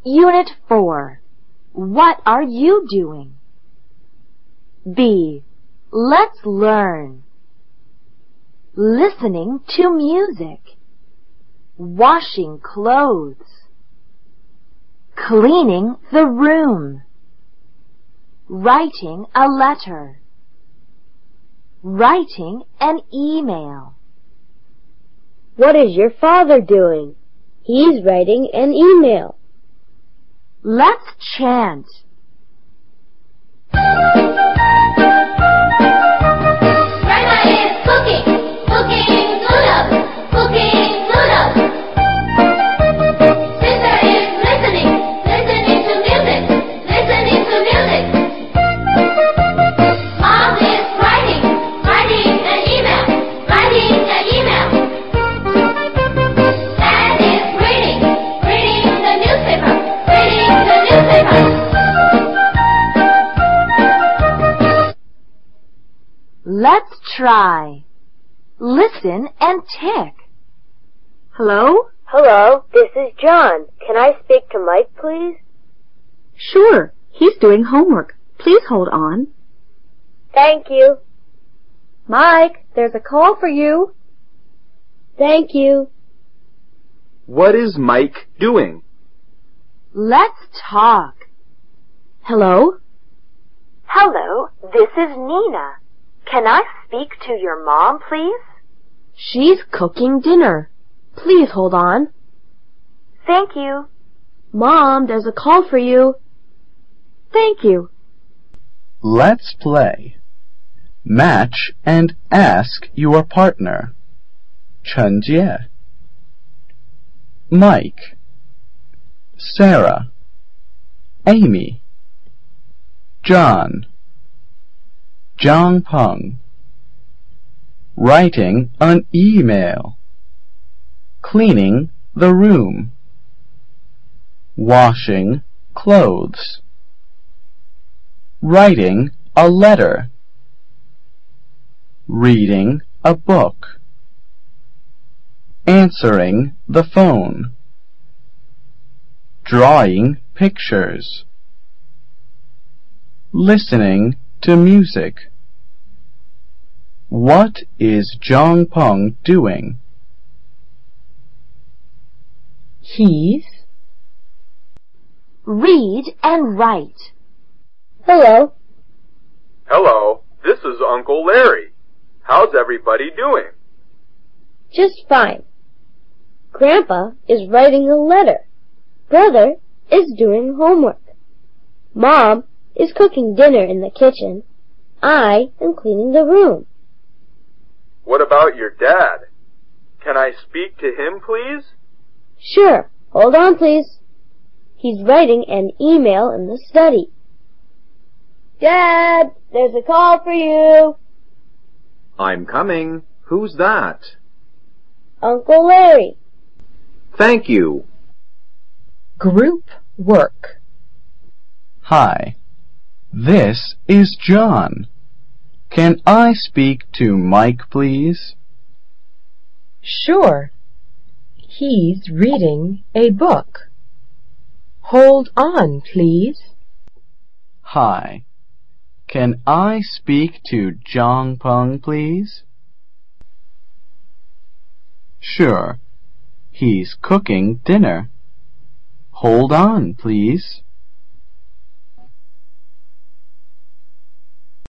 Unit 4. What are you doing? B. Let's learn. Listening to music. Washing clothes. Cleaning the room. Writing a letter. Writing an email. What is your father doing? He's writing an email. Let's chant. Grandma is cooking noodles, cooking noodles. Sister is listening to music, listening to music. Mom is writing an email, writing an email. Dad is reading the newspaper, reading the newspaper. Let's try. Listen and tick. Hello? Hello, this is John. Can I speak to Mike, please? Sure. He's doing homework. Please hold on. Thank you. Mike, there's a call for you. Thank you. What is Mike doing? Let's talk. Hello? Hello, this is Nina. Can I speak to your mom, please? She's cooking dinner. Please hold on. Thank you. Mom, there's a call for you. Thank you. Let's play. Match and ask your partner. 陈杰 Mike Sarah Amy John John Peng Writing an email Cleaning the room Washing clothes Writing a letter Reading a book Answering the phone Drawing pictures Listening to music What is John Peng doing? He's Read and write. Hello. Hello, this is Uncle Larry. How's everybody doing? Just fine. Grandpa is writing a letter. Brother is doing homework. Mom is cooking dinner in the kitchen. I am cleaning the room. What about your dad? Can I speak to him, please? Sure. Hold on, please. He's writing an email in the study. Dad, there's a call for you. I'm coming. Who's that? Uncle Larry. Thank you. Group work. Hi, this is John. Can I speak to Mike, please? Sure. He's reading a book. Hold on, please. Hi, can I speak to John Peng, please? Sure, he's cooking dinner. Hold on, please.